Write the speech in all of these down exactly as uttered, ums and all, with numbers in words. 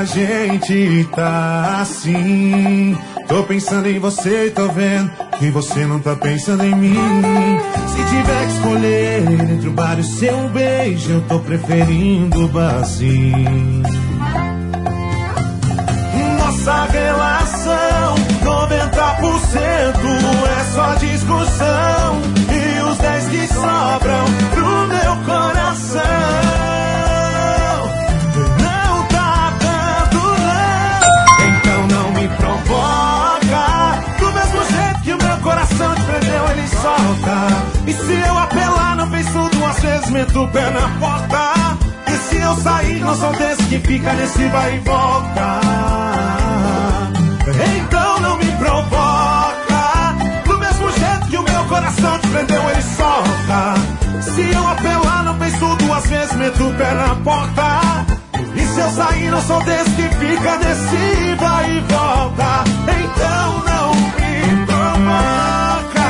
a gente tá assim. Tô pensando em você e tô vendo que você não tá pensando em mim. Se tiver que escolher entre o bar e o seu beijo, eu tô preferindo o barzinho. Nossa relação, noventa por cento é só discussão, e os dez que sobram pro meu coração não tá dando não. Então não me provoca, do mesmo jeito que o meu coração te prendeu, ele solta. E se eu apelar, não penso duas vezes, meto o pé na porta. E se eu sair, não sou desse que fica nesse vai e volta. Então não me provoca, do mesmo jeito que o meu coração te prendeu, ele solta. Se eu apelar, não penso duas vezes, meto o pé na porta. E se eu sair, não sou desse que fica nesse vai e volta. Então não me provoca.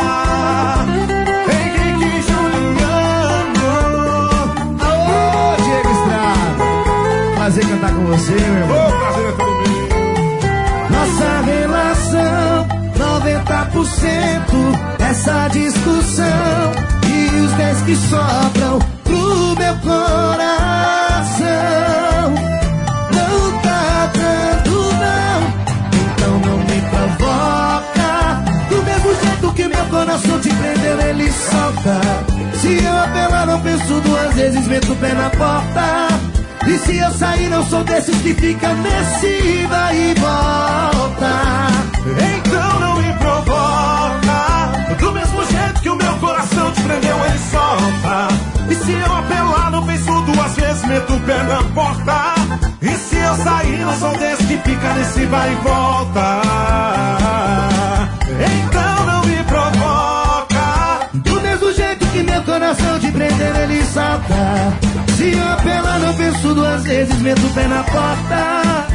Henrique Juliano. Alô, Diego Estrada. Prazer cantar com você, meu irmão. Ô, prazer é todo meu. Nossa relação, noventa por cento essa discussão, e os dez que sobram pro meu coração não tá dando não. Então não me provoca, do mesmo jeito que meu coração te prendeu, ele solta. Se eu apelar, não penso duas vezes, meto o pé na porta. E se eu sair, não sou desses que fica nesse vai e volta. Então não me provoca, do mesmo jeito que o meu coração te prendeu, ele solta. E se eu apelar, não penso duas vezes, meto o pé na porta. E se eu sair, não sou desse que fica nesse vai e volta. Então não me provoca, do mesmo jeito que meu coração te prendeu, ele solta. Se eu apelar, não penso duas vezes, meto o pé na porta.